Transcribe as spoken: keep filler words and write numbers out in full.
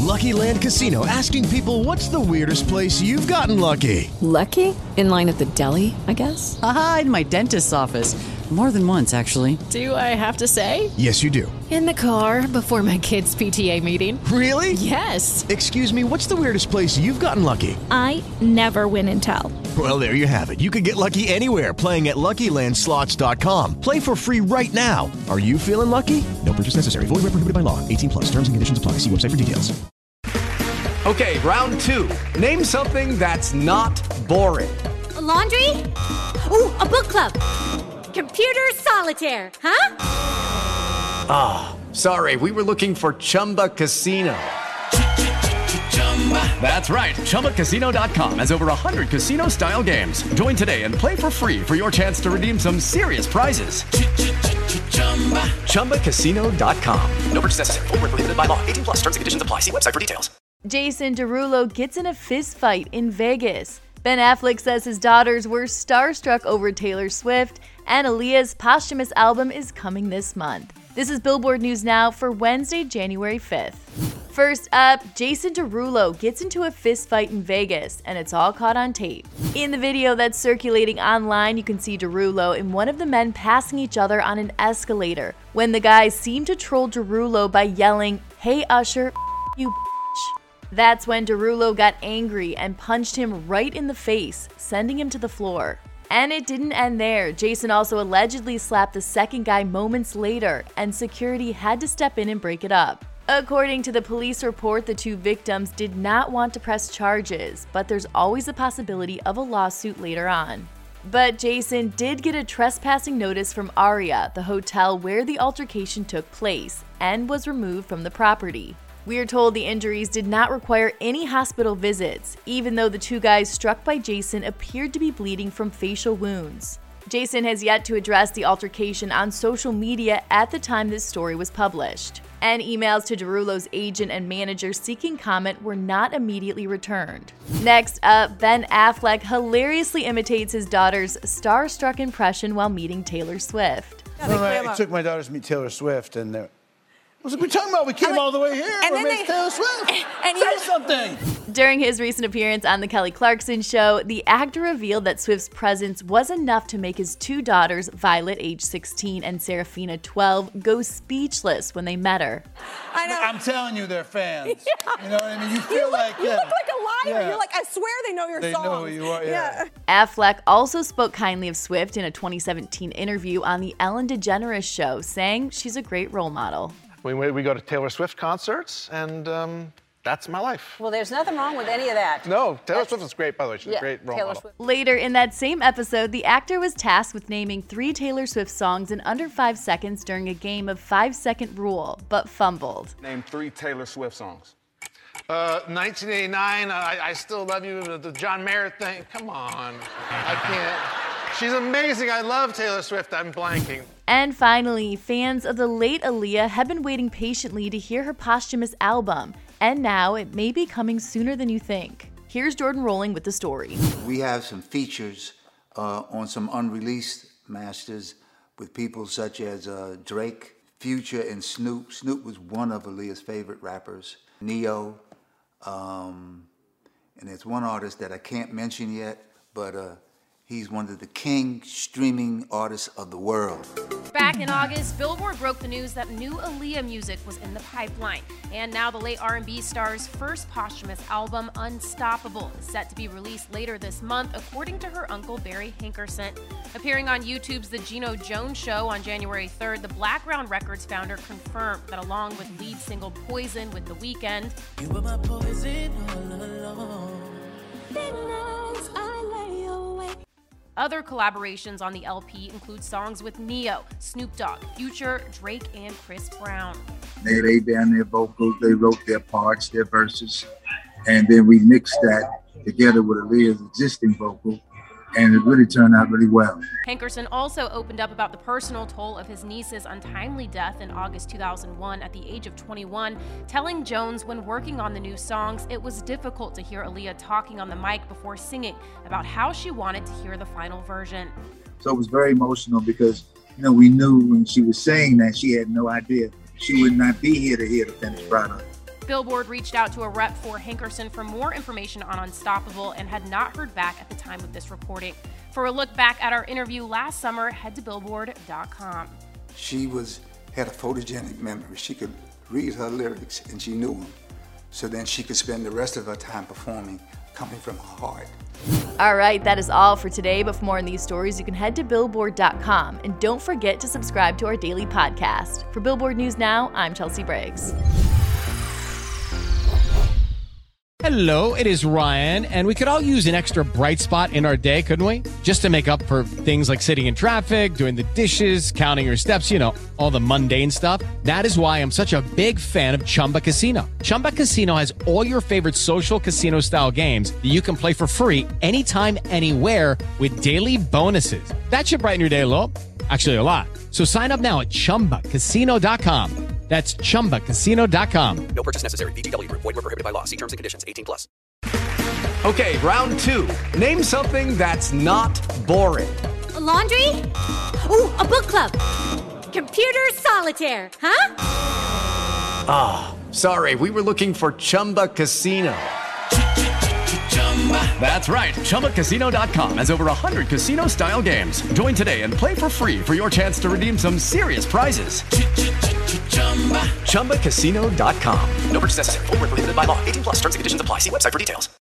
Lucky Land Casino, asking people, what's the weirdest place you've gotten lucky? Lucky? In line at the deli, I guess? Aha, in my dentist's office. More than once, actually. Do I have to say? Yes, you do. In the car before my kids' P T A meeting. Really? Yes. Excuse me, what's the weirdest place you've gotten lucky? I never win and tell. Well, there you have it. You can get lucky anywhere, playing at Lucky Land Slots dot com. Play for free right now. Are you feeling lucky? No purchase necessary. Void where prohibited by law. eighteen plus. Terms and conditions apply. See website for details. Okay, round two. Name something that's not boring. A laundry? Ooh, a book club. Computer solitaire, huh? Ah, oh, sorry. We were looking for Chumba Casino. That's right. Chumba Casino dot com has over one hundred casino-style games. Join today and play for free for your chance to redeem some serious prizes. Chumba Casino dot com. No purchase necessary. Void where prohibited by law. eighteen plus. Terms and conditions apply. See website for details. Jason Derulo gets in a fist fight in Vegas. Ben Affleck says his daughters were starstruck over Taylor Swift, and Aaliyah's posthumous album is coming this month. This is Billboard News Now for Wednesday, January fifth. First up, Jason Derulo gets into a fist fight in Vegas, and it's all caught on tape. In the video that's circulating online, you can see Derulo and one of the men passing each other on an escalator, when the guys seem to troll Derulo by yelling, "Hey Usher, you bitch." That's when Derulo got angry and punched him right in the face, sending him to the floor. And it didn't end there. Jason also allegedly slapped the second guy moments later, and security had to step in and break it up. According to the police report, the two victims did not want to press charges, but there's always a possibility of a lawsuit later on. But Jason did get a trespassing notice from Aria, the hotel where the altercation took place, and was removed from the property. We are told the injuries did not require any hospital visits, even though the two guys struck by Jason appeared to be bleeding from facial wounds. Jason has yet to address the altercation on social media at the time this story was published, and emails to Derulo's agent and manager seeking comment were not immediately returned. Next up, Ben Affleck hilariously imitates his daughter's starstruck impression while meeting Taylor Swift. Well, I took my daughters to meet Taylor Swift, and they're What's we talking about? We came like, all the way here. And then they, Taylor Swift. And Say something. During his recent appearance on The Kelly Clarkson Show, the actor revealed that Swift's presence was enough to make his two daughters, Violet, age sixteen, and Serafina, twelve, go speechless when they met her. I know. I'm telling you, they're fans. Yeah. You know what I mean? You feel you like, look, yeah. You look like a liar. Yeah. You're like, I swear they know your they songs. They know who you are, yeah. yeah. Affleck also spoke kindly of Swift in a twenty seventeen interview on The Ellen DeGeneres Show, saying she's a great role model. We, we go to Taylor Swift concerts, and um, that's my life. Well, there's nothing wrong with any of that. No, Taylor that's, Swift is great, by the way. She's yeah, a great role Taylor model. Swift. Later in that same episode, the actor was tasked with naming three Taylor Swift songs in under five seconds during a game of five-second rule, but fumbled. Name three Taylor Swift songs. Uh, nineteen eighty-nine, uh, I, I Still Love You, the, the John Mayer thing. Come on. I can't. She's amazing. I love Taylor Swift. I'm blanking. And finally, fans of the late Aaliyah have been waiting patiently to hear her posthumous album, and now it may be coming sooner than you think. Here's Jordan Rolling with the story. We have some features uh, on some unreleased masters with people such as uh, Drake, Future, and Snoop. Snoop was one of Aaliyah's favorite rappers. Neo, um, and there's one artist that I can't mention yet, but uh, he's one of the king streaming artists of the world. Back in August, Billboard broke the news that new Aaliyah music was in the pipeline. And now the late R and B star's first posthumous album, Unstoppable, is set to be released later this month, according to her uncle Barry Hankerson. Appearing on YouTube's The Geno Jones Show on January third, the Blackground Records founder confirmed that along with lead single Poison with The Weeknd, you were my poison all along. Other collaborations on the L P include songs with Neo, Snoop Dogg, Future, Drake, and Chris Brown. They laid down their vocals, they wrote their parts, their verses, and then we mixed that together with Aaliyah's existing vocal, and it really turned out really well. Hankerson also opened up about the personal toll of his niece's untimely death in August two thousand one at the age of twenty-one, telling Jones when working on the new songs, it was difficult to hear Aaliyah talking on the mic before singing about how she wanted to hear the final version. So it was very emotional because, you know, we knew when she was saying that she had no idea she would not be here to hear the finished product. Billboard reached out to a rep for Hankerson for more information on Unstoppable and had not heard back at the time of this reporting. For a look back at our interview last summer, head to billboard dot com. She was had a photogenic memory. She could read her lyrics and she knew them. So then she could spend the rest of her time performing, coming from her heart. All right, that is all for today. But for more on these stories, you can head to billboard dot com. And don't forget to subscribe to our daily podcast. For Billboard News Now, I'm Chelsea Briggs. Hello, it is Ryan, and we could all use an extra bright spot in our day, couldn't we? Just to make up for things like sitting in traffic, doing the dishes, counting your steps, you know, all the mundane stuff. That is why I'm such a big fan of Chumba Casino. Chumba Casino has all your favorite social casino-style games that you can play for free anytime, anywhere with daily bonuses. That should brighten your day a little. Actually, a lot. So sign up now at chumba casino dot com. That's chumba casino dot com. No purchase necessary. V G W. Void where prohibited by law. See terms and conditions. eighteen plus. Okay, round two. Name something that's not boring. A laundry? Ooh, a book club. Computer solitaire, huh? Ah, oh, sorry. We were looking for Chumba Casino. That's right. Chumba Casino dot com has over one hundred casino-style games. Join today and play for free for your chance to redeem some serious prizes. Chumba Casino dot com. No purchase necessary. Void where prohibited by law. eighteen plus. Terms and conditions apply. See website for details.